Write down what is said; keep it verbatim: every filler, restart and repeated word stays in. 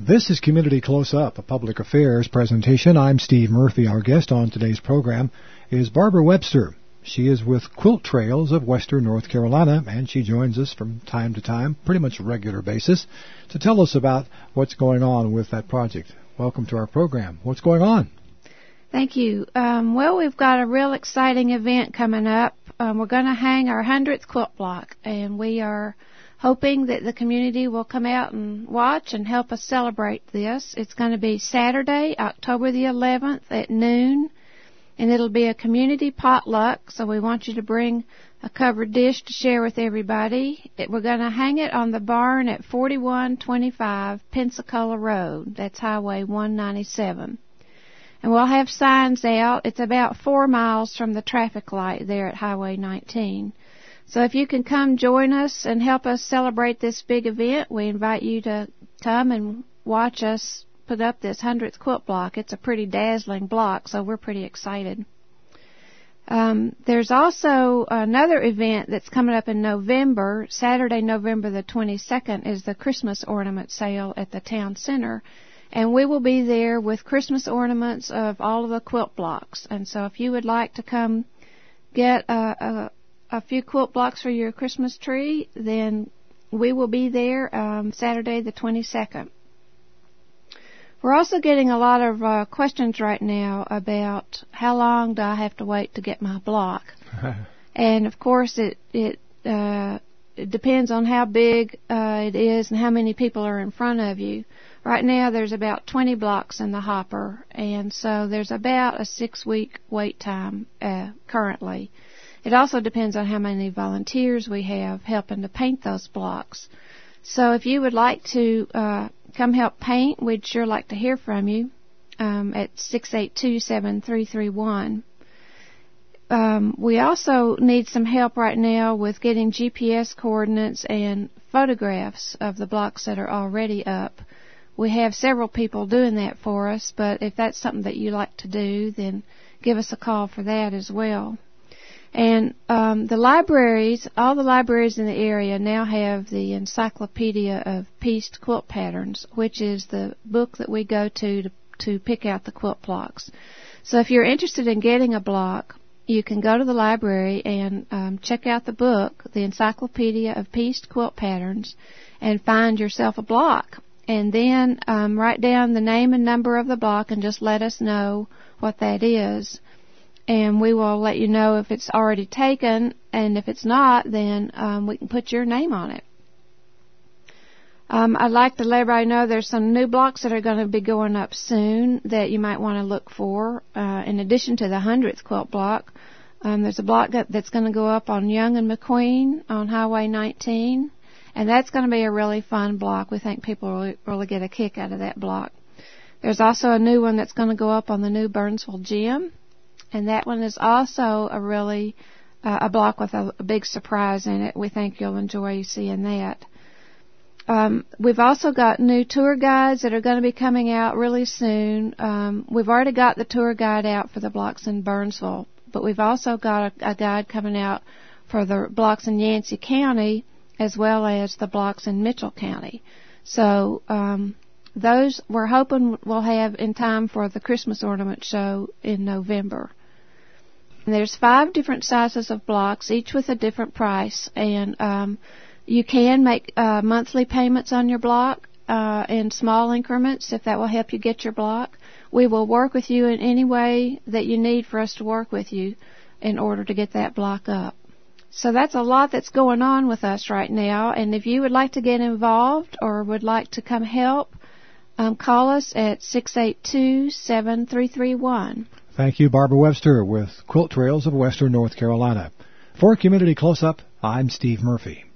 This is Community Close-Up, a public affairs presentation. I'm Steve Murphy. Our guest on today's program is Barbara Webster. She is with Quilt Trails of Western North Carolina, and she joins us from time to time, pretty much a regular basis, to tell us about what's going on with that project. Welcome to our program. What's going on? Thank you. Um, well, we've got a real exciting event coming up. Um, we're going to hang our hundredth quilt block, and we are hoping that the community will come out and watch and help us celebrate this. It's going to be Saturday, October the eleventh at noon, and it'll be a community potluck, so we want you to bring a covered dish to share with everybody. It, we're going to hang it on the barn at forty-one twenty-five Pensacola Road. That's Highway one ninety-seven. And we'll have signs out. It's about four miles from the traffic light there at Highway nineteen. So if you can come join us and help us celebrate this big event, we invite you to come and watch us put up this hundredth quilt block. It's a pretty dazzling block, so we're pretty excited. Um, there's also another event that's coming up in November. Saturday, November the twenty-second, is the Christmas ornament sale at the town center. And we will be there with Christmas ornaments of all of the quilt blocks. And so if you would like to come get a, a, a few quilt blocks for your Christmas tree, then we will be there um, Saturday the twenty-second. We're also getting a lot of uh, questions right now about how long do I have to wait to get my block. And, of course, it, it, uh, it depends on how big uh, it is and how many people are in front of you. Right now there's about twenty blocks in the hopper, and so there's about a six-week wait time uh, currently. It also depends on how many volunteers we have helping to paint those blocks. So if you would like to uh, come help paint, we'd sure like to hear from you um, at six eight two, seven three three one. Um, we also need some help right now with getting G P S coordinates and photographs of the blocks that are already up. We have several people doing that for us, but if that's something that you like to do, then give us a call for that as well. And um, the libraries, all the libraries in the area now have the Encyclopedia of Pieced Quilt Patterns, which is the book that we go to to, to pick out the quilt blocks. So if you're interested in getting a block, you can go to the library and um, check out the book, the Encyclopedia of Pieced Quilt Patterns, and find yourself a block. And then um, write down the name and number of the block and just let us know what that is. And we will let you know if it's already taken, and if it's not, then um, we can put your name on it. Um, I'd like to let everybody know there's some new blocks that are going to be going up soon that you might want to look for. Uh, in addition to the hundredth quilt block, um, there's a block that's going to go up on Young and McQueen on Highway nineteen. And that's going to be a really fun block. We think people will really, really get a kick out of that block. There's also a new one that's going to go up on the new Burnsville Gym. And that one is also a really, uh, a block with a, a big surprise in it. We think you'll enjoy seeing that. Um, we've also got new tour guides that are going to be coming out really soon. Um, we've already got the tour guide out for the blocks in Burnsville, but we've also got a, a guide coming out for the blocks in Yancey County, as well as the blocks in Mitchell County. So um, those we're hoping we'll have in time for the Christmas ornament show in November. And there's five different sizes of blocks, each with a different price, and um, you can make uh, monthly payments on your block uh, in small increments if that will help you get your block. We will work with you in any way that you need for us to work with you in order to get that block up. So that's a lot that's going on with us right now, and if you would like to get involved or would like to come help, um, call us at six eight two, seven three three one. Thank you, Barbara Webster with Quilt Trails of Western North Carolina. For Community Close-Up, I'm Steve Murphy.